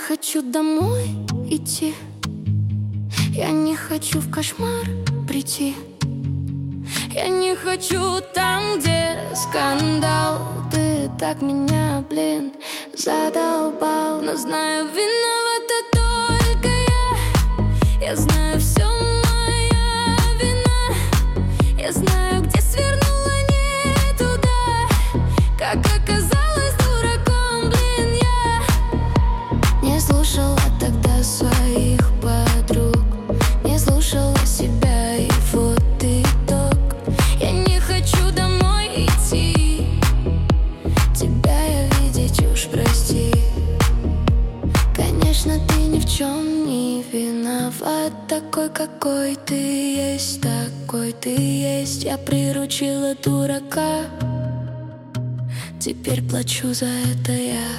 хочу домой идти, я не хочу в кошмар прийти, я не хочу там, где скандал. Ты так меня, блин, задолбал. Но знаю, виновата только я знаю, все моя вина. Я знаю, где свернула не туда. Как оказалось дураком, блин, я не слушала тогда своих подруг, не слушала себя, и вот итог. Я не хочу домой идти, тебя я видеть уж прости. Конечно, ты ни в чем не виноват. Такой, какой ты есть, такой ты есть. Я приручила дурака, теперь плачу за это я.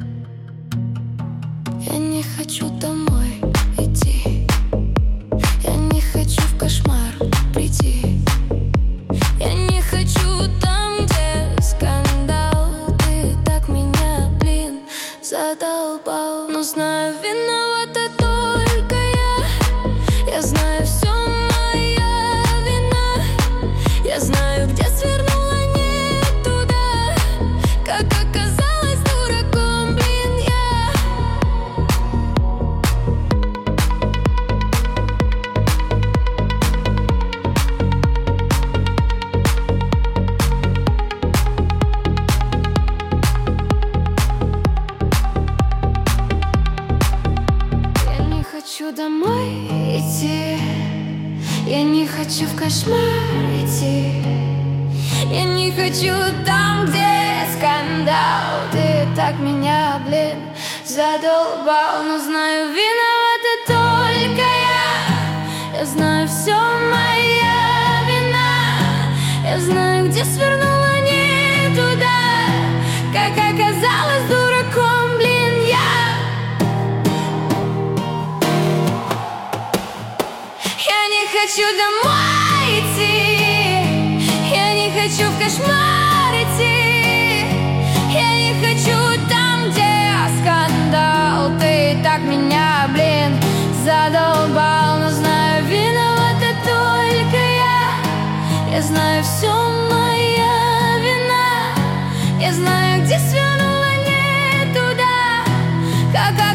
Я не хочу домой идти, я не хочу в кошмар прийти, я не хочу там, где скандал. Ты так меня, блин, задолбал. Но знаю, виновата только я знаю, все моя вина. Я знаю, где свернула не туда. Как оказалось дураком, блин, я. Я не хочу домой идти, я не хочу в кошмар идти, я не хочу там, где скандал. Ты так меня, блин, задолбал. Но знаю, виновата только я знаю, все моя вина. Я знаю, где свернула не туда. Как оказалось дураком, блин, я. Я не хочу домой идти, я не хочу в кошмар идти, я не хочу там, где скандал. Ты так меня, блин, задолбал. Но знаю, виновата только я знаю, все моя вина. Я знаю, где свернула не туда. Как